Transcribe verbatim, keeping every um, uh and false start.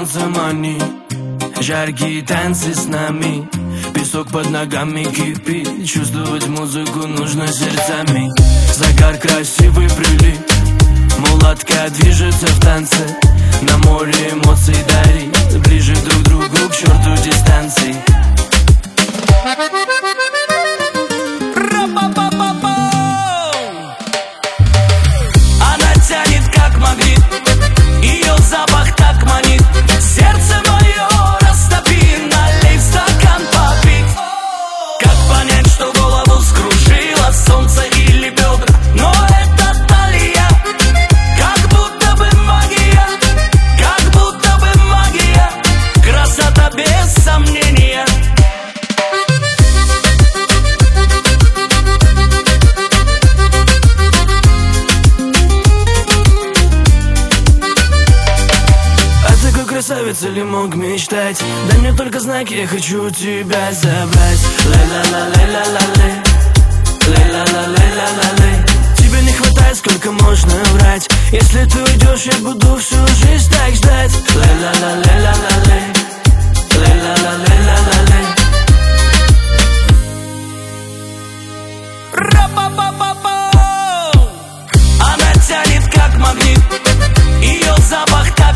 солнце манит, жаркие танцы с нами, песок под ногами кипит, чувствовать музыку нужно сердцами. Загар красивый прилив, мулатка движется в танце, на море эмоций дарит, ближе друг к другу, к черту дистанции. Она тянет как магнит, ее запах так манит, сердце мое растопи, налей в стакан попить. Как понять, что голову скружило солнце или бедра, но это талия, как будто бы магия, как будто бы магия, красота без сомнения. Красавица ли мог мечтать? Дай мне только знаки, я хочу тебя забрать. Лей-ла-ла-лей-ла-ла-лей, лей-ла-ла-лей-ла-ла-лей. Тебе не хватает, сколько можно врать? Если ты уйдешь, я буду всю жизнь так ждать. Лей-ла-ла-лей-ла-ла-лей, лей-ла-ла-лей-ла-ла-лей. Ра-па-па-па-па. Она тянет как магнит, ее запах так